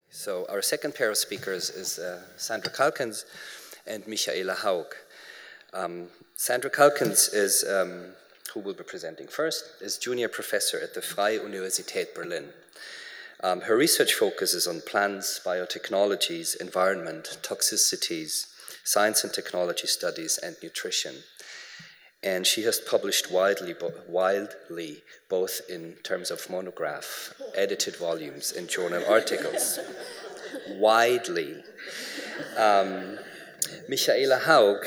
So our second pair of speakers is Sandra Calkins and Michaela Haug. Sandra Calkins is, who will be presenting first, is junior professor at the Freie Universität Berlin. Her research focuses on plants, biotechnologies, environment, toxicities, science and technology studies, and nutrition. And she has published widely, both in terms of monograph, edited volumes, and journal articles. Widely. Michaela Haug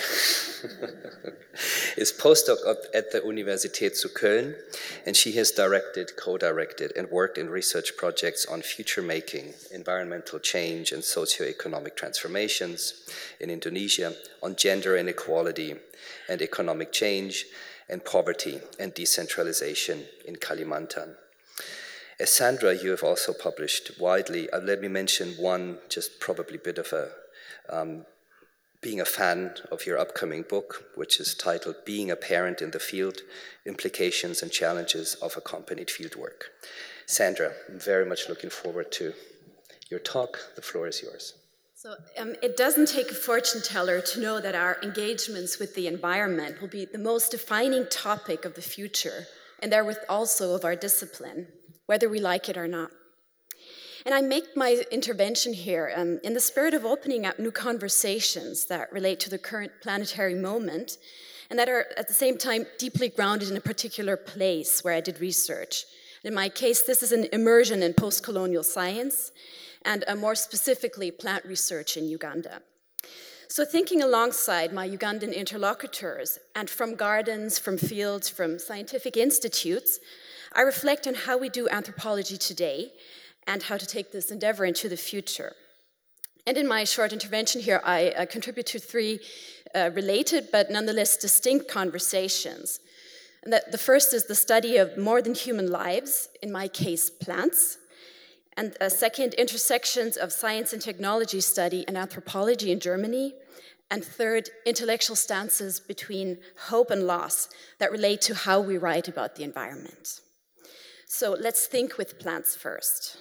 is postdoc at the Universität zu Köln, and she has directed, co-directed, and worked in research projects on future making, environmental change, and socioeconomic transformations in Indonesia, on gender inequality and economic change, and poverty and decentralization in Kalimantan. As Sandra, you have also published widely. Let me mention one, just probably bit of a being a fan of your upcoming book, which is titled Being a Parent in the Field, Implications and Challenges of Accompanied Fieldwork. Sandra, I'm very much looking forward to your talk. The floor is yours. So it doesn't take a fortune teller to know that our engagements with the environment will be the most defining topic of the future, and therewith also of our discipline, whether we like it or not. And I make my intervention here in the spirit of opening up new conversations that relate to the current planetary moment and that are at the same time deeply grounded in a particular place where I did research. In my case, this is an immersion in post-colonial science and more specifically plant research in Uganda. So thinking alongside my Ugandan interlocutors and from gardens, from fields, from scientific institutes, I reflect on how we do anthropology today and how to take this endeavor into the future. And in my short intervention here, I contribute to three related but nonetheless distinct conversations. And the first is the study of more than human lives, in my case, plants. And second, intersections of science and technology study and anthropology in Germany. And third, intellectual stances between hope and loss that relate to how we write about the environment. So let's think with plants first.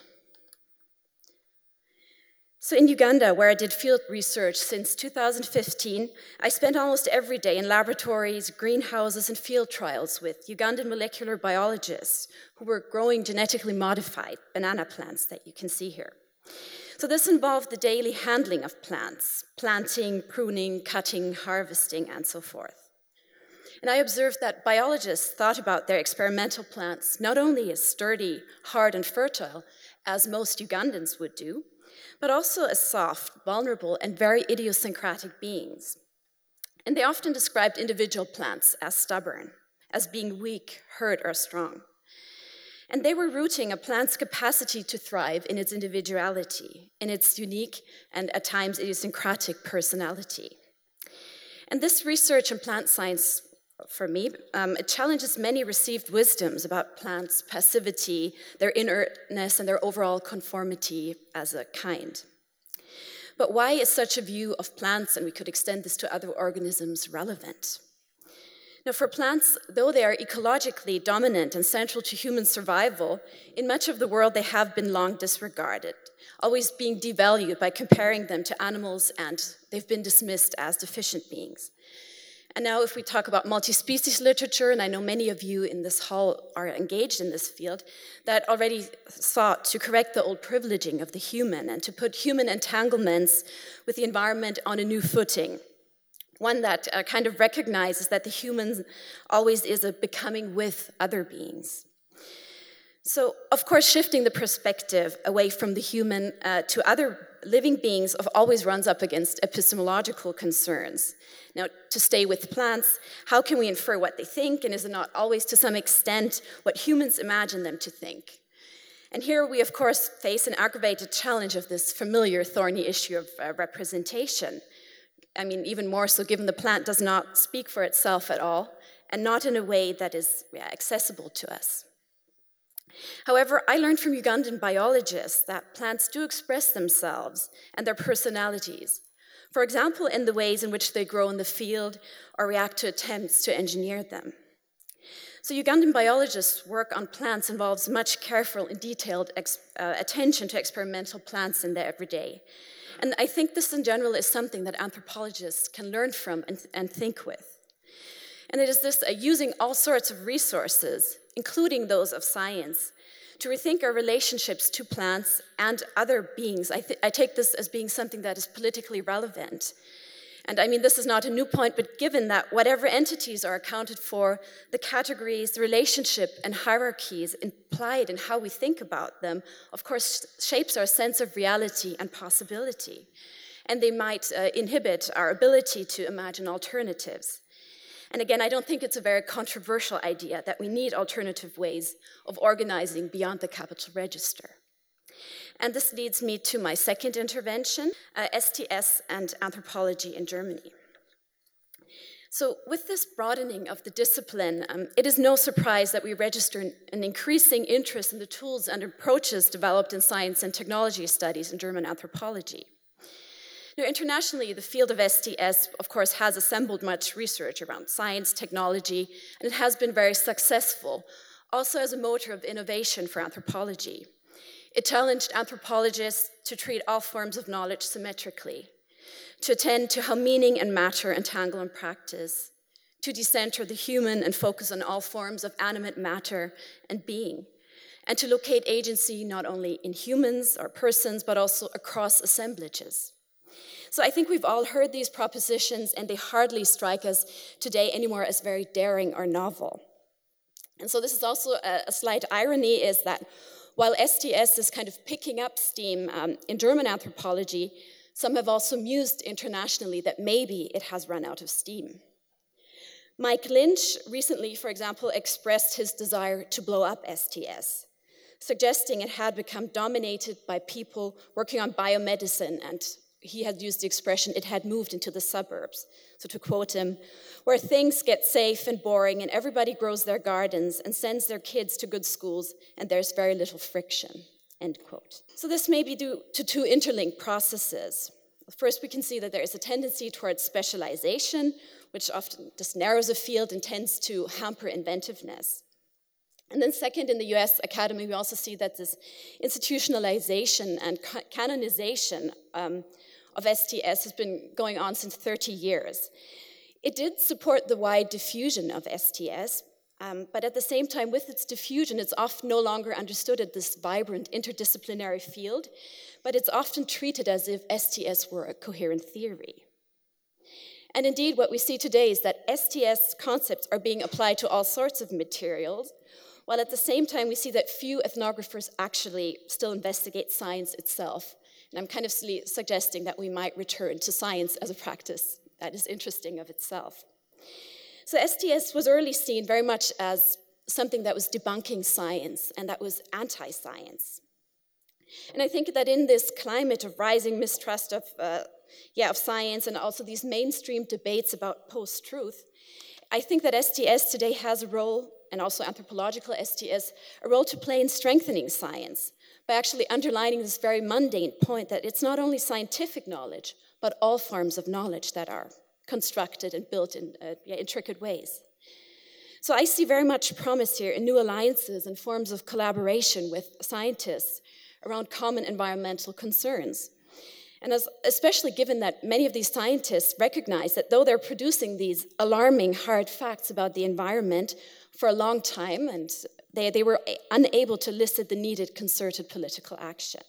So in Uganda, where I did field research since 2015, I spent almost every day in laboratories, greenhouses, and field trials with Ugandan molecular biologists who were growing genetically modified banana plants that you can see here. So this involved the daily handling of plants, planting, pruning, cutting, harvesting, and so forth. And I observed that biologists thought about their experimental plants not only as sturdy, hard, and fertile, as most Ugandans would do, but also as soft, vulnerable, and very idiosyncratic beings. And they often described individual plants as stubborn, as being weak, hurt, or strong. And they were rooting a plant's capacity to thrive in its individuality, in its unique and at times idiosyncratic personality. And this research in plant science, for me, it challenges many received wisdoms about plants' passivity, their inertness, and their overall conformity as a kind. But why is such a view of plants, and we could extend this to other organisms, relevant? Now, for plants, though they are ecologically dominant and central to human survival, in much of the world they have been long disregarded, always being devalued by comparing them to animals, and they've been dismissed as deficient beings. And now if we talk about multi-species literature, and I know many of you in this hall are engaged in this field, that already sought to correct the old privileging of the human and to put human entanglements with the environment on a new footing. One that kind of recognizes that the human always is a becoming with other beings. So, of course, shifting the perspective away from the human to other living beings always runs up against epistemological concerns. Now, to stay with plants, how can we infer what they think, and is it not always, to some extent, what humans imagine them to think? And here we, of course, face an aggravated challenge of this familiar thorny issue of representation. I mean, even more so given the plant does not speak for itself at all, and not in a way that is accessible to us. However, I learned from Ugandan biologists that plants do express themselves and their personalities. For example, in the ways in which they grow in the field or react to attempts to engineer them. So Ugandan biologists' work on plants involves much careful and detailed attention to experimental plants in their everyday. And I think this in general is something that anthropologists can learn from and think with. And it is this using all sorts of resources, including those of science, to rethink our relationships to plants and other beings. I take this as being something that is politically relevant. And I mean, this is not a new point, but given that whatever entities are accounted for, the categories, the relationship, and hierarchies implied in how we think about them, of course, shapes our sense of reality and possibility. And they might inhibit our ability to imagine alternatives. And again, I don't think it's a very controversial idea that we need alternative ways of organizing beyond the capital register. And this leads me to my second intervention, STS and anthropology in Germany. So with this broadening of the discipline, it is no surprise that we register an increasing interest in the tools and approaches developed in science and technology studies in German anthropology. Now, internationally, the field of STS, of course, has assembled much research around science, technology, and it has been very successful, also as a motor of innovation for anthropology. It challenged anthropologists to treat all forms of knowledge symmetrically, to attend to how meaning and matter entangle in practice, to decenter the human and focus on all forms of animate matter and being, and to locate agency not only in humans or persons, but also across assemblages. So I think we've all heard these propositions, and they hardly strike us today anymore as very daring or novel. And so this is also a slight irony, is that while STS is kind of picking up steam in German anthropology, some have also mused internationally that maybe it has run out of steam. Mike Lynch recently, for example, expressed his desire to blow up STS, suggesting it had become dominated by people working on biomedicine, and he had used the expression, it had moved into the suburbs. So to quote him, where things get safe and boring and everybody grows their gardens and sends their kids to good schools and there's very little friction, end quote. So this may be due to two interlinked processes. First, we can see that there is a tendency towards specialization, which often just narrows a field and tends to hamper inventiveness. And then second, in the US Academy, we also see that this institutionalization and canonization of STS has been going on since 30 years. It did support the wide diffusion of STS, but at the same time, with its diffusion, it's often no longer understood as this vibrant interdisciplinary field, but it's often treated as if STS were a coherent theory. And indeed, what we see today is that STS concepts are being applied to all sorts of materials, while at the same time, we see that few ethnographers actually still investigate science itself. And I'm kind of suggesting that we might return to science as a practice that is interesting of itself. So STS was early seen very much as something that was debunking science and that was anti-science. And I think that in this climate of rising mistrust of science and also these mainstream debates about post-truth, I think that STS today has a role, and also anthropological STS, a role to play in strengthening science by actually underlining this very mundane point that it's not only scientific knowledge, but all forms of knowledge that are constructed and built in intricate ways. So I see very much promise here in new alliances and forms of collaboration with scientists around common environmental concerns. And especially given that many of these scientists recognize that though they're producing these alarming hard facts about the environment for a long time, and they were unable to elicit the needed concerted political action.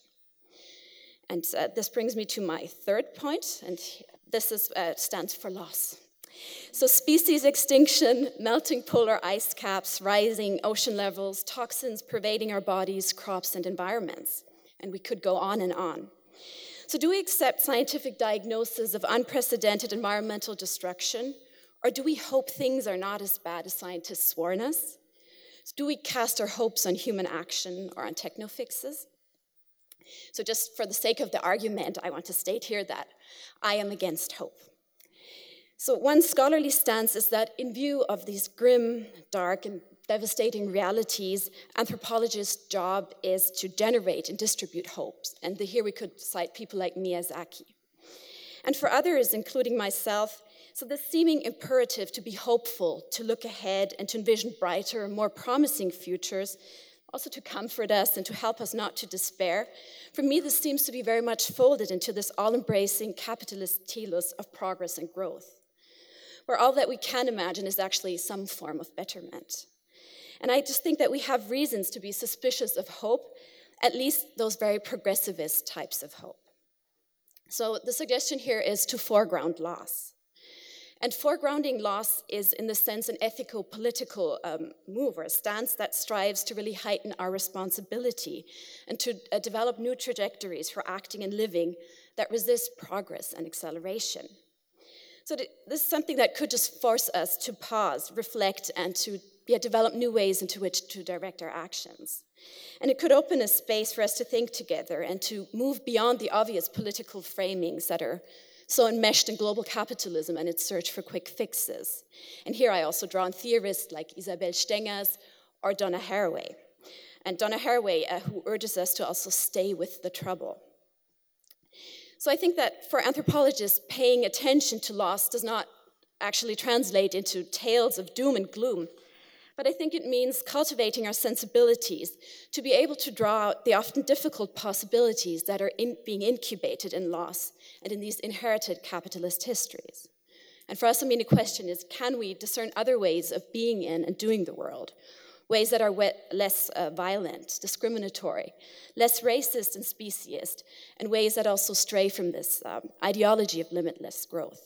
And this brings me to my third point, and this stands for loss. So species extinction, melting polar ice caps, rising ocean levels, toxins pervading our bodies, crops, and environments. And we could go on and on. So do we accept scientific diagnosis of unprecedented environmental destruction, or do we hope things are not as bad as scientists warn us? Do we cast our hopes on human action or on techno-fixes? So just for the sake of the argument, I want to state here that I am against hope. So one scholarly stance is that in view of these grim, dark, and devastating realities, anthropologists' job is to generate and distribute hopes. And here we could cite people like Miyazaki. And for others, including myself, So this seeming imperative to be hopeful, to look ahead and to envision brighter, more promising futures, also to comfort us and to help us not to despair, for me this seems to be very much folded into this all-embracing capitalist telos of progress and growth, where all that we can imagine is actually some form of betterment. And I just think that we have reasons to be suspicious of hope, at least those very progressivist types of hope. So the suggestion here is to foreground loss. And foregrounding loss is, in this sense, an ethico-political move or a stance that strives to really heighten our responsibility and to develop new trajectories for acting and living that resist progress and acceleration. So this is something that could just force us to pause, reflect, and to develop new ways into which to direct our actions. And it could open a space for us to think together and to move beyond the obvious political framings that are so enmeshed in global capitalism and its search for quick fixes. And here I also draw on theorists like Isabel Stengers or Donna Haraway. And Donna Haraway, who urges us to also stay with the trouble. So I think that for anthropologists, paying attention to loss does not actually translate into tales of doom and gloom, but I think it means cultivating our sensibilities to be able to draw out the often difficult possibilities that are being incubated in loss and in these inherited capitalist histories. And for us, I mean, the question is, can we discern other ways of being in and doing the world? Ways that are less violent, discriminatory, less racist and speciest, and ways that also stray from this ideology of limitless growth.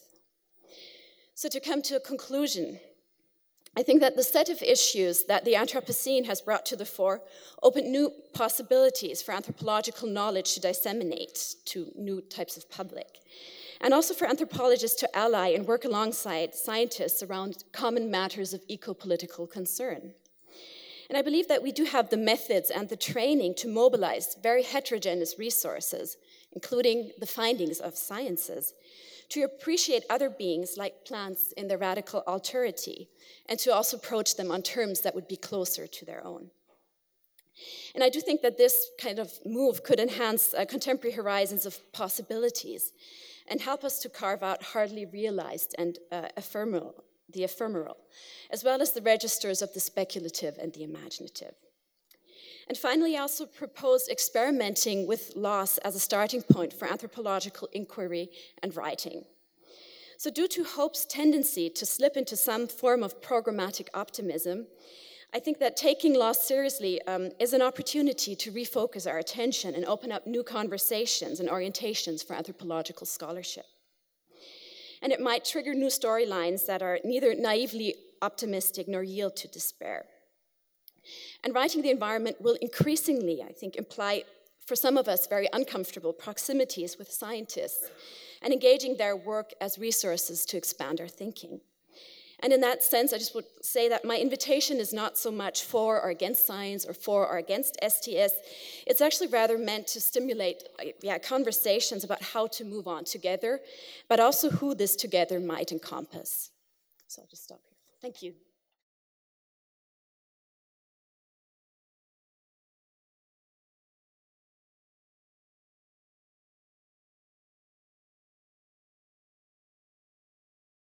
So to come to a conclusion, I think that the set of issues that the Anthropocene has brought to the fore open new possibilities for anthropological knowledge to disseminate to new types of public, and also for anthropologists to ally and work alongside scientists around common matters of eco-political concern. And I believe that we do have the methods and the training to mobilize very heterogeneous resources, including the findings of sciences, to appreciate other beings like plants in their radical alterity, and to also approach them on terms that would be closer to their own. And I do think that this kind of move could enhance contemporary horizons of possibilities and help us to carve out hardly realized and the ephemeral, as well as the registers of the speculative and the imaginative. And finally, I also proposed experimenting with loss as a starting point for anthropological inquiry and writing. So due to hope's tendency to slip into some form of programmatic optimism, I think that taking loss seriously is an opportunity to refocus our attention and open up new conversations and orientations for anthropological scholarship. And it might trigger new storylines that are neither naively optimistic nor yield to despair. And writing the environment will increasingly, I think, imply, for some of us, very uncomfortable proximities with scientists and engaging their work as resources to expand our thinking. And in that sense, I just would say that my invitation is not so much for or against science or for or against STS. It's actually rather meant to stimulate conversations about how to move on together, but also who this together might encompass. So I'll just stop here. Thank you.